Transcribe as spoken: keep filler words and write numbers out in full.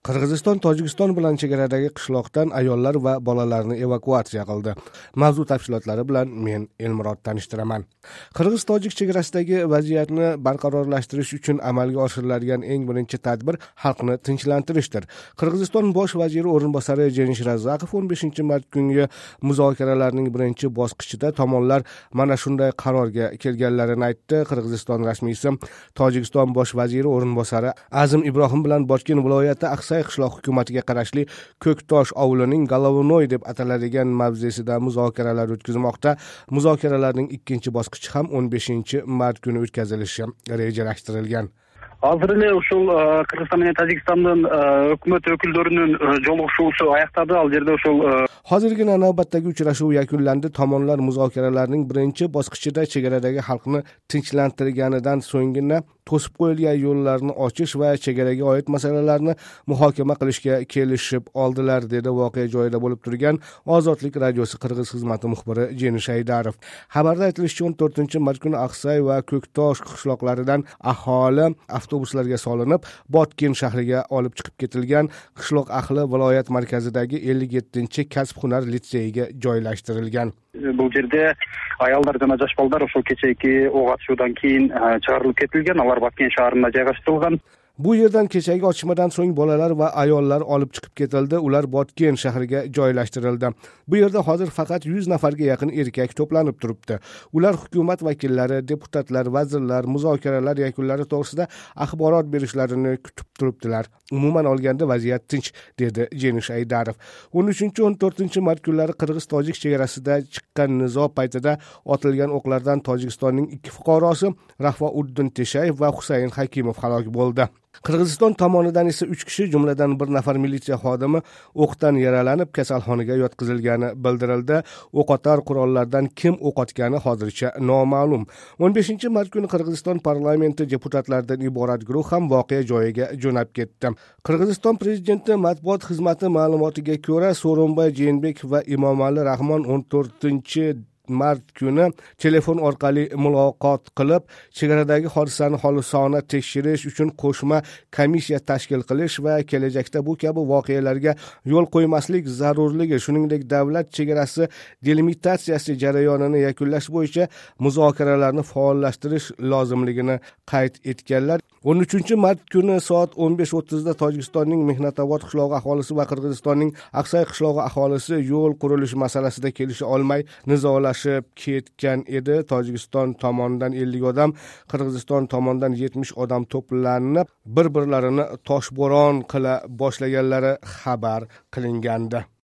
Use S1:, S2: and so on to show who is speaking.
S1: Qirg'iziston Tojikiston bilan chegaradagi qishloqdan ayollar va bolalarni evakuatsiya qildi. Mavzu tafsilotlari bilan men Elmurod tanishtiraman. Qirg'iz-Tojik chegarasidagi vaziyatni barqarorlashtirish uchun amalga oshiriladigan eng birinchi tadbir xalqni tinchlantirishdir. Qirg'iziston bosh vaziri o'rinbosari Jenish Razaqov o'n beshinchi mart kungi muzokaralarning birinchi bosqichida tomonlar mana shunday qarorga kelganlarini aytdi. Qirg'iziston rasmiysi Tojikiston bosh vaziri o'rinbosari Azim Ibrohim bilan Botken viloyati Aqsay qishloq hukumatiga qarashli Ko'ktosh ovlining Golovnoy deb ataladigan mavzesida muzokaralar o'tkazmoqda. Muzokaralarning ikkinchi bosqichi ham o'n beshinchi mart kuni o'tkazilishi rejalashtirilgan.
S2: Азыр эле ушул Кыргызстан менен Тажикстандын өкмөт өкүлдөрүнүн жолугушуусу аяктады. Ал жерде ушул
S1: Hozirgina navbatdagi uchrashuv yakunlandi. Tomonlar muzokaralarning birinchi bosqichida chegaradagi xalqni tinchlantirganidan so'nggina to'sib qo'yilgan yo'llarni ochish va chegaraga oid masalalarni muhokama qilishga kelishib oldilar, dedi voqea joyida bo'lib turgan Ozodlik radiosi Qirg'iz xizmati muxbiri Jenish Aydarov. Xabarda aytilishicha, o'n to'rtinchi mart kuni Aqsay va Ko'ktosh qishloqlaridan aholi avtobuslarga solinib, Botken shahriga olib chiqib ketilgan. Qishloq ahli viloyat markazidagi ellik yettinchi kasb-hunar litseyiga joylashtirilgan.
S2: Бул жерде аялдар жана жаш балдар ошол кечээки ок атышуудан кийин чыгарылып кетилген. Алар Баткен шаарына жайгаштырылган.
S1: Bu yerdan kechagi otishmadan so'ng bolalar va ayollar olib chiqib ketildi. Ular Botken shahriga joylashtirildi. Bu yerda hozir faqat yuz nafarga yaqin erkak to'planib turibdi. Ular hukumat vakillari, deputatlar, vazirlar muzokaralar yakunlari to'g'risida axborot berishlarini kutib turibdilar. Umuman olganda vaziyat tinch, dedi Jenish Aydarov. o'n uchinchi o'n to'rtinchi mart kunlari Qirg'iz-Tojik chegarasida chiqqan nizo paytida otilgan o'qlardan Tojikistonning ikki fuqarosi Rahvouddin Teshayev va Husayn Hakimov halok bo'ldi. Qirg'iziston tomonidan esa uch kishi, jumladan bir nafar militsiya xodimi o'qdan yaralanib kasalxonaga yotqizilgani bildirildi. O'qotar qurollardan kim o'q otgani hozircha noma'lum. o'n beshinchi mart kuni Qirg'iziston parlamenti deputatlaridan iborat guruh ham voqea joyiga jo'nab ketdi. Qirg'iziston prezidenti matbuot xizmati ma'lumotiga ko'ra, So'ronbay Jeenbek va Emomali Rahmon o'n to'rtinchi mart kuni telefon orqali muloqot qilib, chegaradagi hodisani xolisona tekshirish uchun qo'shma komissiya tashkil qilish va kelajakda bu kabi voqealarga yo'l qo'ymaslik zarurligi, shuningdek davlat chegarasi delimitatsiyasi jarayonini yakunlash bo'yicha muzokaralarni faollashtirish lozimligini qayd etganlar. o'n uchinchi mart kuni soat o'n besh o'ttizda Tojikistonning Mehnatobod qishlog'i aholisi va Qirg'izistonning Aqsay qishlog'i aholisi yo'l qurilishi masalasida kelisha olmay nizolashib ketgan edi. Tojikiston tomonidan ellik odam, Qirg'iziston tomonidan yetmish odam to'planib, bir-birlarini toshbo'ron qila boshlaganlari xabar qilingandi.